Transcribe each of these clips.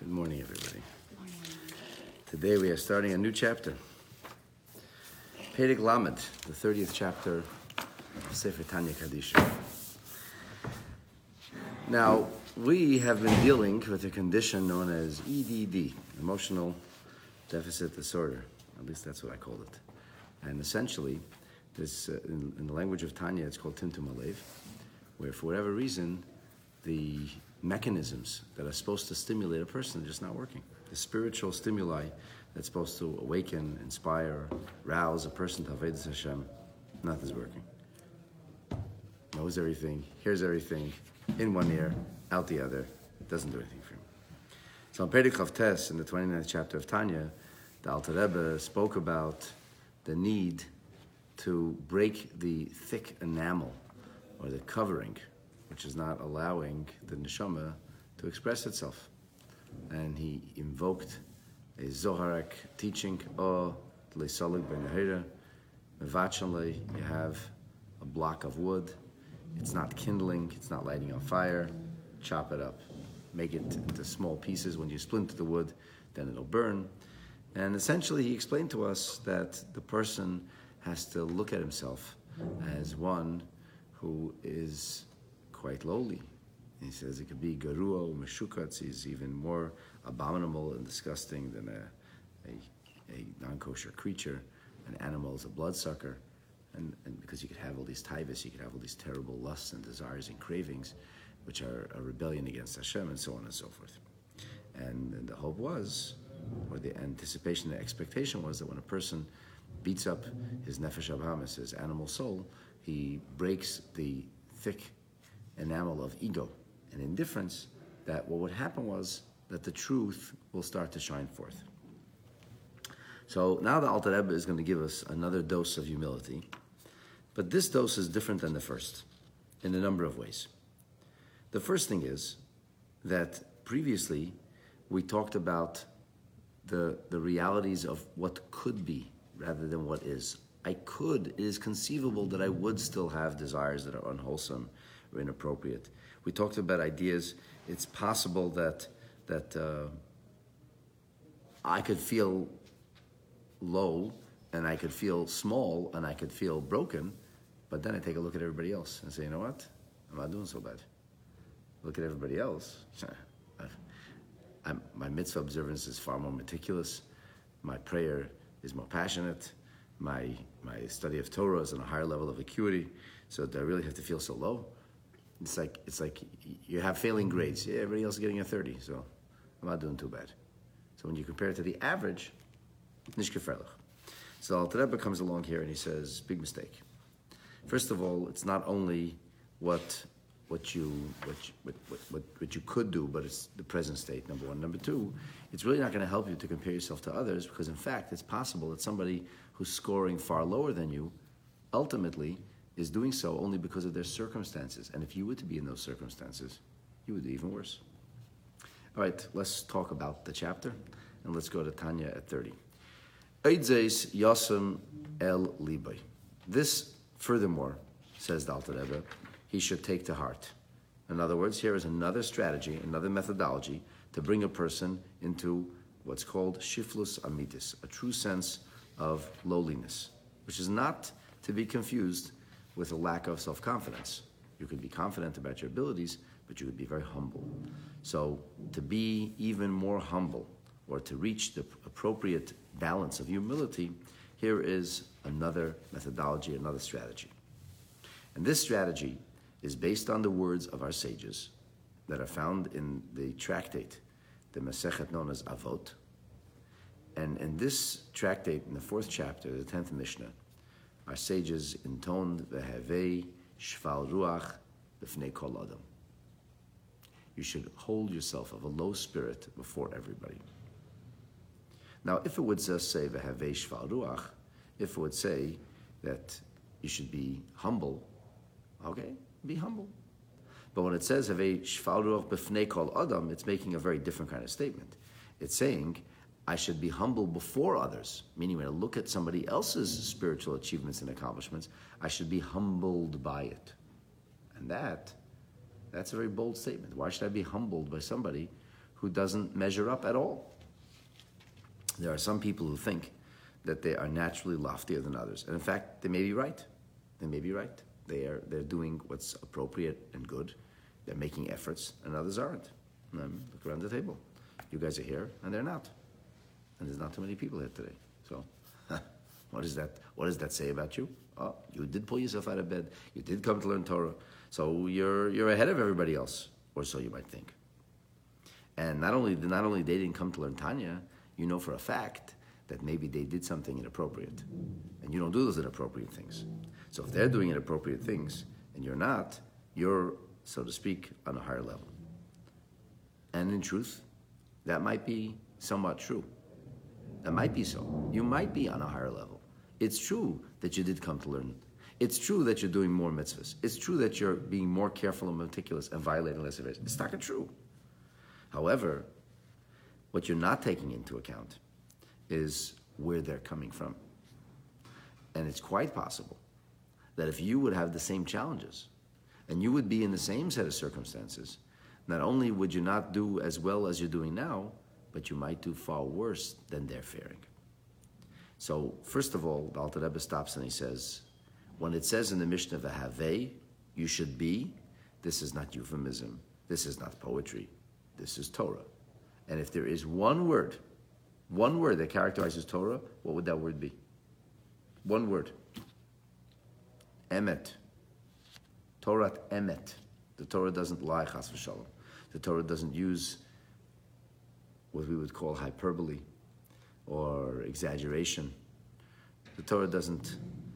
Good morning, everybody. Today we are starting a new chapter. Perek Lamed, the 30th chapter of Sefer Tanya Kaddish. Now, we have been dealing with a condition known as EDD, Emotional Deficit Disorder. At least that's what I called it. And essentially, this in the language of Tanya, it's called Timtum Alev, where for whatever reason, the mechanisms that are supposed to stimulate a person are just not working. The spiritual stimuli that's supposed to awaken, inspire, rouse a person to Avodas Hashem, nothing's working. Knows everything, hears everything, in one ear, out the other, doesn't do anything for him. So in Perek Chavtes, in the 29th chapter of Tanya, the Alter Rebbe spoke about the need to break the thick enamel, or the covering, which is not allowing the neshama to express itself. And he invoked a Zoharic teaching, you have a block of wood, it's not kindling, it's not lighting on fire, chop it up, make it into small pieces. When you splinter the wood, then it'll burn. And essentially he explained to us that the person has to look at himself as one who is quite lowly. He says it could be garuo, meshukatz, is even more abominable and disgusting than a non-kosher creature. An animal is a bloodsucker, and because you could have all these taivas, you could have all these terrible lusts and desires and cravings, which are a rebellion against Hashem, and so on and so forth. And the hope was, or the anticipation, the expectation was that when a person beats up his nefesh abahamis, his animal soul, he breaks the thick enamel of ego and indifference, that what would happen was that the truth will start to shine forth. So now the Alter Rebbe is going to give us another dose of humility, but this dose is different than the first in a number of ways. The first thing is that previously we talked about the realities of what could be rather than what is. It is conceivable that I would still have desires that are unwholesome or inappropriate. We talked about ideas. It's possible that I could feel low, and I could feel small, and I could feel broken, but then I take a look at everybody else and say, you know what? I'm not doing so bad. Look at everybody else. My mitzvah observance is far more meticulous. My prayer is more passionate. My study of Torah is on a higher level of acuity. So do I really have to feel so low? It's like you have failing grades. Yeah, everybody else is getting a 30, so I'm not doing too bad. So when you compare it to the average, nish gefährlich. So Alter Rebbe comes along here and he says, big mistake. First of all, it's not only what you could do, but it's the present state, number one. Number two, it's really not going to help you to compare yourself to others, because in fact, it's possible that somebody who's scoring far lower than you ultimately is doing so only because of their circumstances. And if you were to be in those circumstances, you would do even worse. All right, let's talk about the chapter, and let's go to Tanya at 30. Eidzes Yasem El Libay. This, furthermore, says the Alter Rebbe, he should take to heart. In other words, here is another strategy, another methodology to bring a person into what's called shiflus amitis, a true sense of lowliness, which is not to be confused with a lack of self-confidence. You could be confident about your abilities, but you could be very humble. So to be even more humble, or to reach the appropriate balance of humility, here is another methodology, another strategy. And this strategy is based on the words of our sages that are found in the tractate, the Masechet known as Avot. And in this tractate, in the 4th chapter, the 10th Mishnah, our sages intoned Vehevei Shval Ruach B'fnei Kol Adam. You should hold yourself of a low spirit before everybody. Now, if it would just say Vehevei Shval Ruach, if it would say that you should be humble, okay, be humble. But when it says Havei Shval Ruach B'fnei Kol Adam, it's making a very different kind of statement. It's saying I should be humble before others, meaning when I look at somebody else's spiritual achievements and accomplishments, I should be humbled by it. And that's a very bold statement. Why should I be humbled by somebody who doesn't measure up at all. There are some people who think that they are naturally loftier than others. And in fact, they may be right. They may be right. They're doing what's appropriate and good. They're making efforts, and others aren't. Look around the table. You guys are here, and they're not. And there's not too many people here today. So, what does that say about you? Oh, you did pull yourself out of bed. You did come to learn Torah. So you're ahead of everybody else, or so you might think. And not only they didn't come to learn Tanya, you know for a fact that maybe they did something inappropriate. And you don't do those inappropriate things. So if they're doing inappropriate things and you're not, you're, so to speak, on a higher level. And in truth, that might be somewhat true. That might be so. You might be on a higher level. It's true that you did come to learn. It's true that you're doing more mitzvahs. It's true that you're being more careful and meticulous and violating less of it. It's not true. However, what you're not taking into account is where they're coming from. And it's quite possible that if you would have the same challenges and you would be in the same set of circumstances, not only would you not do as well as you're doing now, but you might do far worse than they're faring. So, first of all, the Alter Rebbe stops and he says, when it says in the Mishnah V'havei, you should be, this is not euphemism, this is not poetry, this is Torah. And if there is one word that characterizes Torah, what would that word be? One word. Emet. Torah emet. The Torah doesn't lie, chas v'shalom. The Torah doesn't use what we would call hyperbole or exaggeration. The Torah doesn't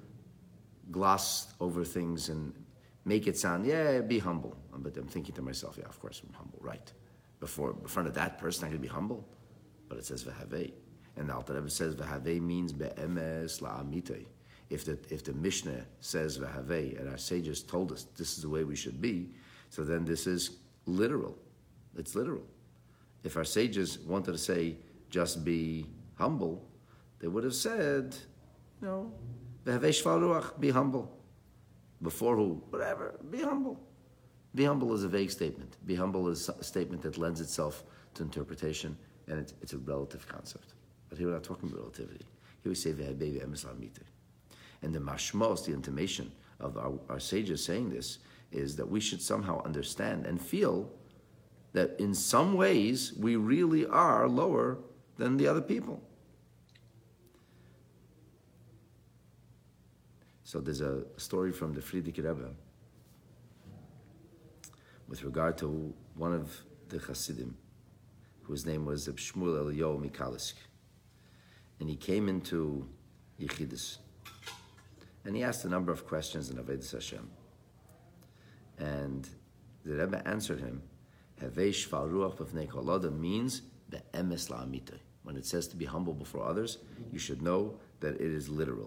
gloss over things and make it sound, yeah, be humble. But I'm thinking to myself, yeah, of course I'm humble, right? In front of that person, I can be humble. But it says v'havei. And the Alter Rebbe says v'havei means be'emes la'amitei. If the Mishnah says v'havei, and our sages told us this is the way we should be, so then this is literal. It's literal. If our sages wanted to say just be humble, they would have said, no, v'havei shval ruach, be humble. Before who? Whatever, be humble. Be humble is a vague statement. Be humble is a statement that lends itself to interpretation, and it's a relative concept. But here we're not talking about relativity. Here we say v'havei v'emes la'amitei. And the mashmos, the intimation of our sages saying this, is that we should somehow understand and feel that in some ways we really are lower than the other people. So there's a story from the Frierdiker Rebbe with regard to one of the Hasidim, whose name was Shmuel Eliyahu Mikalisk. And he came into Yechidus. And he asked a number of questions in Avodas Hashem. And the Rebbe answered him, Havei shval ruach b'fnei kol adam means be'emes la'amitei. When it says to be humble before others, you should know that it is literal.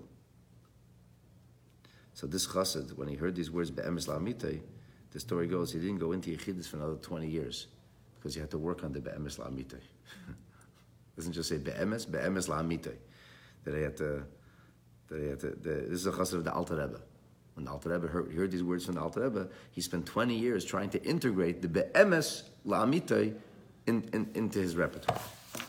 So this chassid, when he heard these words be'emes la'amitei, the story goes, he didn't go into Yechidus for another 20 years because he had to work on the be'emes la'amitei. It doesn't just say be'emes la'amitei. That he had to. This is a chassid of the Alter Rebbe. When the Alter Rebbe heard these words from the Alter Rebbe, he spent 20 years trying to integrate the be'emes la'amitei into his repertoire.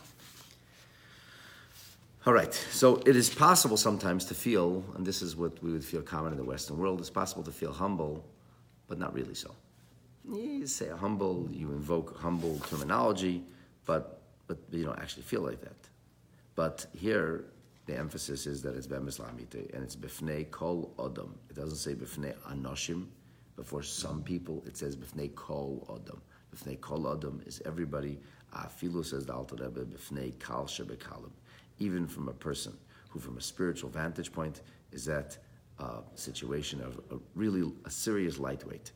All right, so it is possible sometimes to feel, and this is what we would feel common in the Western world, it's possible to feel humble, but not really so. You say humble, you invoke humble terminology, but you don't actually feel like that. But here, the emphasis is that it's be'emes la'amitei, and it's b'fnei kol odom. It doesn't say b'fnei anoshim, but for some people it says b'fnei kol odom. B'fnei kol odom is everybody. Afilu, says the Alter Rebbe, b'fnei kal shebekalim. Even from a person who, from a spiritual vantage point, is that situation of really a serious lightweight.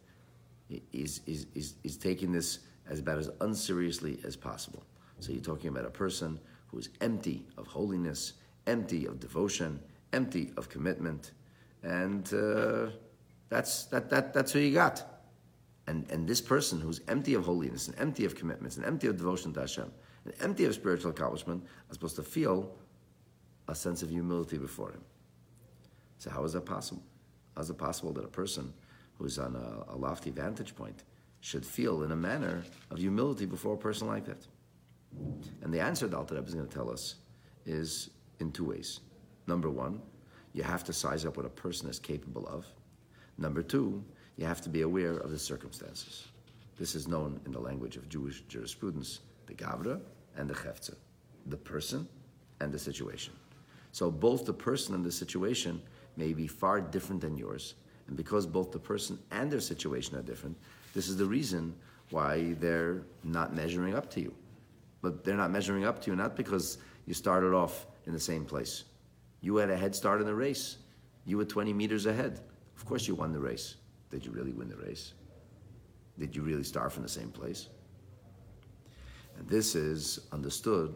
Is taking this as about as unseriously as possible. So you're talking about a person who is empty of holiness, empty of devotion, empty of commitment, and that's who you got. And this person who's empty of holiness and empty of commitments and empty of devotion to Hashem and empty of spiritual accomplishment are supposed to feel a sense of humility before Him. So how is that possible? How is it possible that a person who's on a lofty vantage point should feel in a manner of humility before a person like that? And the answer the Alter Rebbe is going to tell us is in two ways. Number one, you have to size up what a person is capable of. Number two, you have to be aware of the circumstances. This is known in the language of Jewish jurisprudence, the Gavra and the Chefza, the person and the situation. So both the person and the situation may be far different than yours. And because both the person and their situation are different, this is the reason why they're not measuring up to you. But they're not measuring up to you not because you started off in the same place. You had a head start in the race. You were 20 meters ahead. Of course you won the race. Did you really win the race? Did you really start from the same place? And this is understood.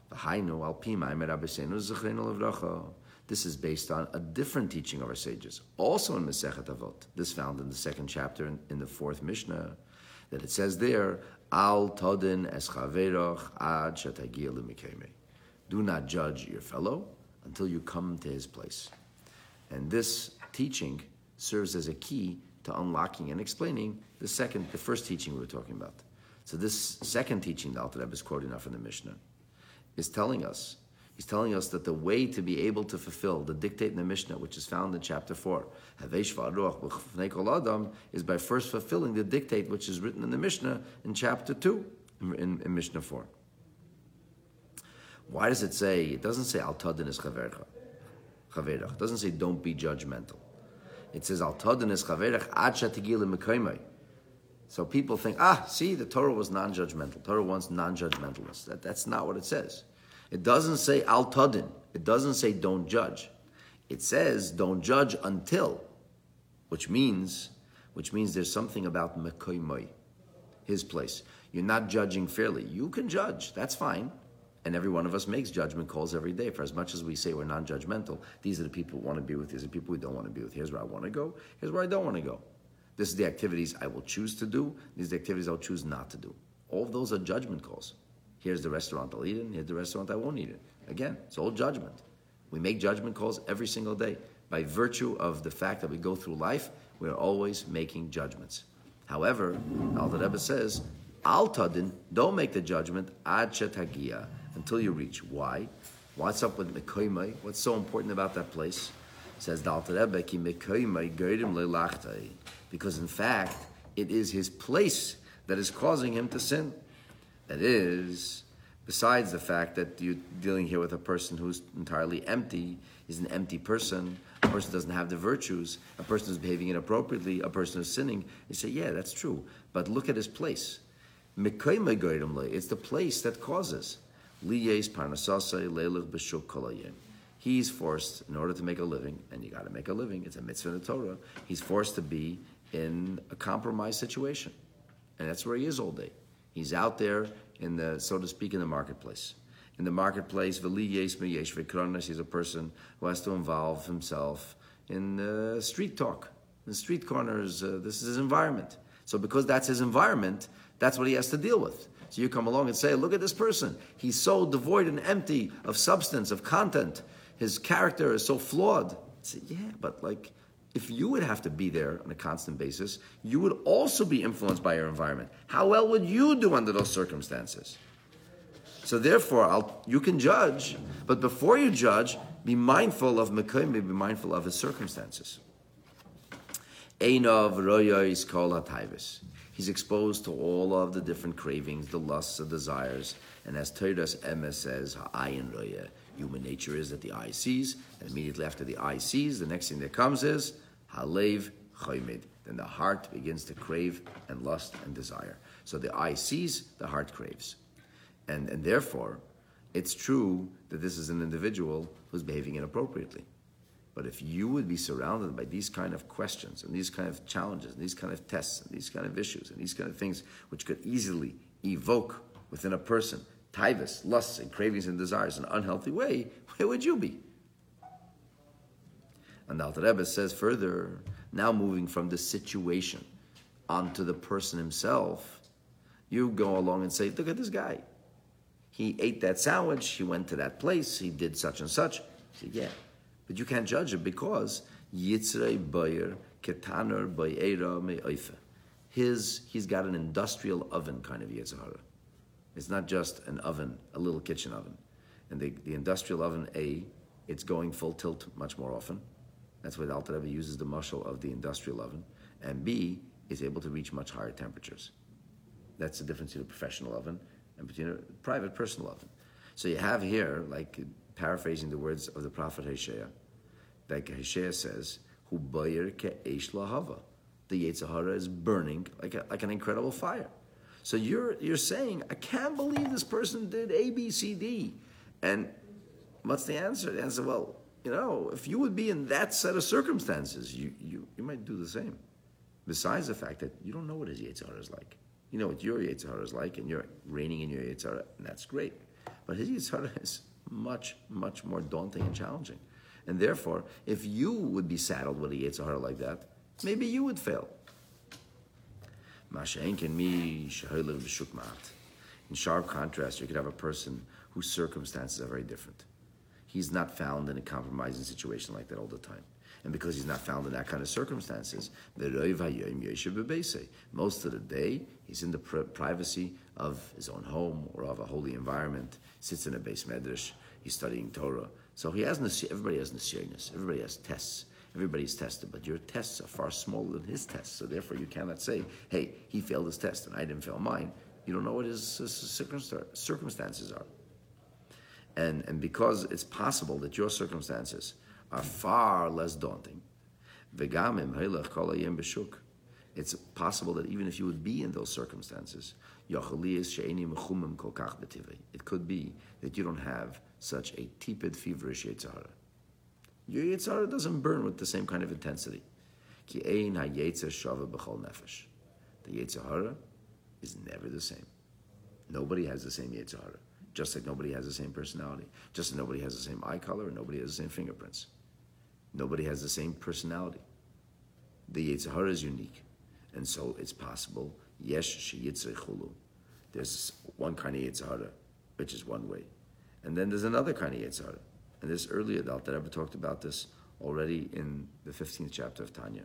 This is based on a different teaching of our sages, also in Masechet Avot. This found in the second chapter in the fourth Mishnah, that it says there, Al todin es chaveroch ad shetagia lemikeme. Do not judge your fellow until you come to his place. And this teaching serves as a key to unlocking and explaining the first teaching we were talking about. So this second teaching the Alter Rebbe is quoting now from the Mishnah is telling us that the way to be able to fulfill the dictate in the Mishnah, which is found in chapter 4, is by first fulfilling the dictate which is written in the Mishnah in chapter 2, in Mishnah 4. Why does it say, it doesn't say al tadin es chaverach. It doesn't say don't be judgmental. It says al tadin es chaverach ad shatigil lemekaymai. So people think, see, the Torah was non-judgmental. Torah wants non-judgmentalness. That's not what it says. It doesn't say al tadin. It doesn't say don't judge. It says don't judge until, which means there's something about mekoymai, his place. You're not judging fairly. You can judge. That's fine. And every one of us makes judgment calls every day. For as much as we say we're non-judgmental, these are the people we want to be with. These are the people we don't want to be with. Here's where I want to go. Here's where I don't want to go. This is the activities I will choose to do. These are the activities I'll choose not to do. All of those are judgment calls. Here's the restaurant I'll eat in. Here's the restaurant I won't eat in. Again, it's all judgment. We make judgment calls every single day. By virtue of the fact that we go through life, we're always making judgments. However, Alter Rebbe says, Al tadin, don't make the judgment ad shetagia, until you reach. Why? What's up with mekoymai? What's so important about that place? Says the Alter Rebbe, ki mekoymai geirim leilachtai. Because in fact, it is his place that is causing him to sin. That is, besides the fact that you're dealing here with a person who's entirely empty, is an empty person, a person doesn't have the virtues, a person who's behaving inappropriately, a person who's sinning, you say, yeah, that's true. But look at his place. It's the place that causes. He's forced, in order to make a living, and you got to make a living, it's a mitzvah in the Torah, he's forced to be in a compromised situation. And that's where he is all day. He's out there in the, so to speak, in the marketplace. In the marketplace, he's a person who has to involve himself in street talk, in street corners. This is his environment. So because that's his environment, that's what he has to deal with. So you come along and say, look at this person. He's so devoid and empty of substance, of content. His character is so flawed. I say, yeah, but if you would have to be there on a constant basis, you would also be influenced by your environment. How well would you do under those circumstances? So therefore, you can judge, but before you judge, be mindful of Mekoym, be mindful of his circumstances. Einav royois kol hatayvis. He's exposed to all of the different cravings, the lusts, the desires. And as Toras Emes says, ha'ayin roya, human nature is that the eye sees, and immediately after the eye sees, the next thing that comes is halev choymid. Then the heart begins to crave and lust and desire. So the eye sees, the heart craves. And therefore, it's true that this is an individual who's behaving inappropriately. But if you would be surrounded by these kind of questions and these kind of challenges and these kind of tests and these kind of issues and these kind of things which could easily evoke within a person taivas, lusts and cravings and desires in an unhealthy way, where would you be? And the Alter Rebbe says further, now moving from the situation onto the person himself, you go along and say, look at this guy. He ate that sandwich, he went to that place, he did such and such. You say, yeah. But you can't judge it because Yitzrei Bayer Ketaner Bayera Me'oife. He's got an industrial oven kind of Yetzirah. It's not just an oven, a little kitchen oven. And the industrial oven, A, it's going full tilt much more often. That's why the Alter Rebbe uses the mashal of the industrial oven. And B, is able to reach much higher temperatures. That's the difference between a professional oven and between a private personal oven. So you have here, like paraphrasing the words of the prophet Hosea, like Hosea says, "Hu boyer ke'esh lahava." The Yetzer Hara is burning like an incredible fire. So you're saying, I can't believe this person did A, B, C, D. And what's the answer? The answer, well, if you would be in that set of circumstances, you might do the same. Besides the fact that you don't know what his Yetzer Hara is like. You know what your Yetzer Hara is like, and you're reigning in your Yetzer Hara, and that's great. But his Yetzer Hara is much, much more daunting and challenging. And therefore, if you would be saddled with a Yetzer Hara like that, maybe you would fail. In sharp contrast, you could have a person whose circumstances are very different. He's not found in a compromising situation like that all the time. And because he's not found in that kind of circumstances, most of the day, he's in the privacy of his own home or of a holy environment, sits in a beis medrash, he's studying Torah. So everybody has nisyonos, everybody has tests, everybody's tested, but your tests are far smaller than his tests, so therefore you cannot say, hey, he failed his test and I didn't fail mine. You don't know what his circumstances are. And because it's possible that your circumstances are far less daunting, it's possible that even if you would be in those circumstances, it could be that you don't have such a tepid, feverish Yetzer Hara. Your Yetzer Hara doesn't burn with the same kind of intensity. The Yetzer Hara is never the same. Nobody has the same Yetzer Hara. Just like nobody has the same personality. Just like nobody has the same eye color, and nobody has the same fingerprints. Nobody has the same personality. The Yetzer Hara is unique. And so it's possible, yesh sheyitzrei chulu. There's one kind of Yetzer Hara, which is one way. And then there's another kind of Yetzer Hara. And this earlier, the Alter Rebbe talked about this already in the 15th chapter of Tanya.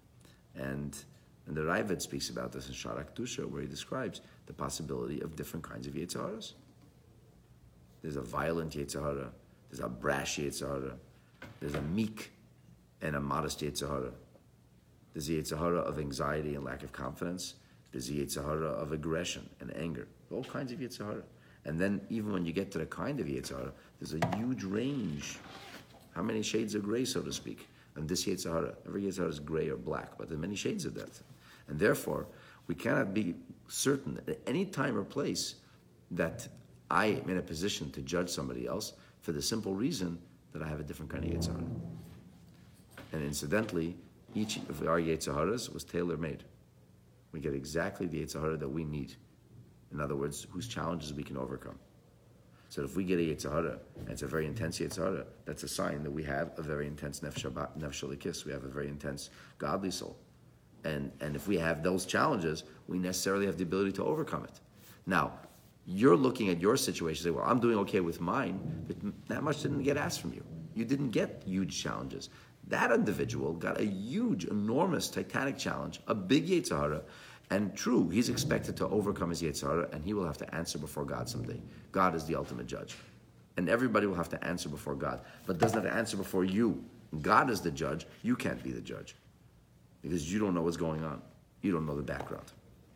And the Raavad speaks about this in Shara Kedusha, where he describes the possibility of different kinds of Yetzer Haras. There's a violent Yetzer Hara, there's a brash Yetzer Hara, there's a meek and a modest Yetzer Hara. There's the Yetzer Hara of anxiety and lack of confidence. There's the Yetzer Hara of aggression and anger. All kinds of Yetzer Hara. And then even when you get to the kind of Yetzer Hara, there's a huge range. How many shades of gray, so to speak? And this Yetzer Hara, every Yetzer Hara is gray or black, but there are many shades of that. And therefore, we cannot be certain at any time or place that I am in a position to judge somebody else for the simple reason that I have a different kind of Yetzer Hara. And incidentally, each of our Yetzer Haras was tailor-made. We get exactly the Yetzer Hara that we need. In other words, whose challenges we can overcome. So if we get a Yetzer Hara, and it's a very intense Yetzer Hara, that's a sign that we have a very intense Nefesh Elikis. We have a very intense godly soul. And if we have those challenges, we necessarily have the ability to overcome it. Now, you're looking at your situation and say, well, I'm doing okay with mine, but that much didn't get asked from you. You didn't get huge challenges. That individual got a huge, enormous, titanic challenge, a big Yetzer Hara, and true, he's expected to overcome his Yetzer Hara, and he will have to answer before God someday. God is the ultimate judge. And everybody will have to answer before God, but doesn't have to answer before you. God is the judge. You can't be the judge because you don't know what's going on. You don't know the background.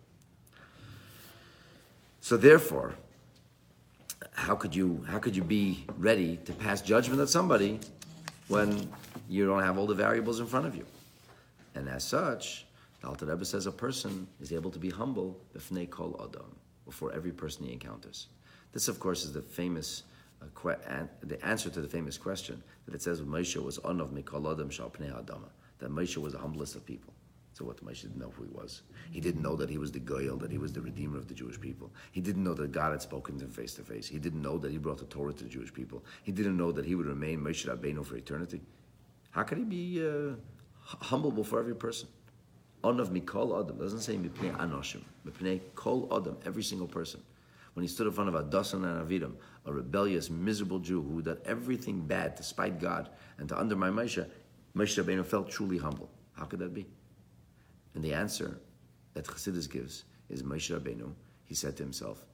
So therefore, how could you be ready to pass judgment on somebody when you don't have all the variables in front of you? And as such, the Alter Rebbe says a person is able to be humble b'fnei kol adam, before every person he encounters. This, of course, is the famous the answer to the famous question that it says Moshe was Anav mikol adam shal pnei adama, that Moshe was the humblest of people. So what, Moshe didn't know who he was. He didn't know that he was the Goyal, that he was the Redeemer of the Jewish people. He didn't know that God had spoken to him face to face. He didn't know that he brought the Torah to the Jewish people. He didn't know that he would remain Moshe Rabbeinu for eternity. How could he be humble before every person? Anav mikol adam, doesn't say mipnei anoshim, mipnei kol adam, every single person. When he stood in front of Adasan and Aviram, a rebellious, miserable Jew who did everything bad to spite God and to undermine Moshe Rabbeinu felt truly humble. How could that be? And the answer that Chassidus gives is Moshe Rabbeinu, he said to himself,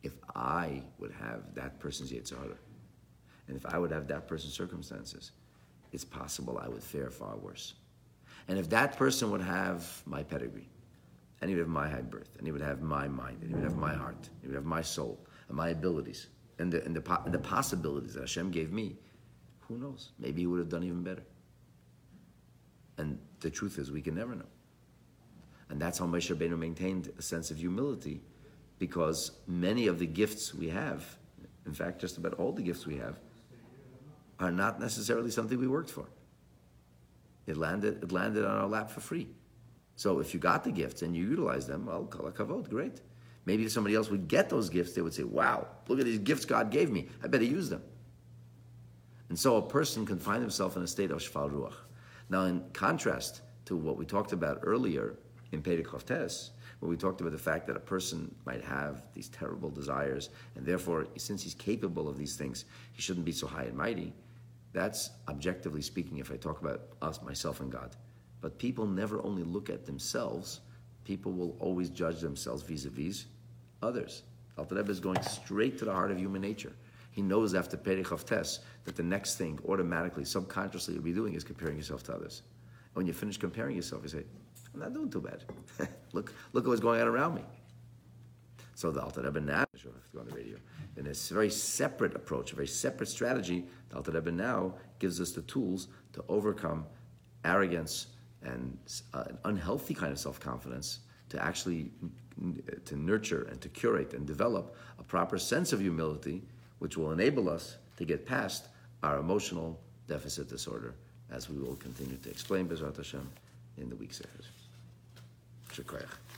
if I would have that person's Yetzer Hara, and if I would have that person's circumstances, it's possible I would fare far worse. And if that person would have my pedigree, and he would have my high birth, and he would have my mind, and he would have my heart, and he would have my soul, and my abilities, and the possibilities that Hashem gave me, who knows? Maybe he would have done even better. And the truth is, we can never know. And that's how Moshe Rabbeinu maintained a sense of humility, because many of the gifts we have, in fact, just about all the gifts we have, are not necessarily something we worked for. It landed on our lap for free. So if you got the gifts and you utilize them, well, kol hakavod, great. Maybe if somebody else would get those gifts, they would say, wow, look at these gifts God gave me. I better use them. And so a person can find himself in a state of shfal ruach. Now, in contrast to what we talked about earlier in Perek Chavtes, where we talked about the fact that a person might have these terrible desires, and therefore, since he's capable of these things, he shouldn't be so high and mighty. That's objectively speaking if I talk about us, myself, and God. But people never only look at themselves, people will always judge themselves vis-a-vis others. Alter Rebbe is going straight to the heart of human nature. He knows after Perek Chavtes that the next thing, automatically, subconsciously, you'll be doing is comparing yourself to others. And when you finish comparing yourself, you say, I'm not doing too bad. Look at what's going on around me. So the Alter Rebbe now, I have to go on the radio, in a very separate approach, a very separate strategy, the Alter Rebbe now gives us the tools to overcome arrogance and an unhealthy kind of self-confidence, to actually to nurture and to curate and develop a proper sense of humility, which will enable us to get past our emotional deficit disorder, as we will continue to explain B'ezrat Hashem in the weeks ahead. Shukriya.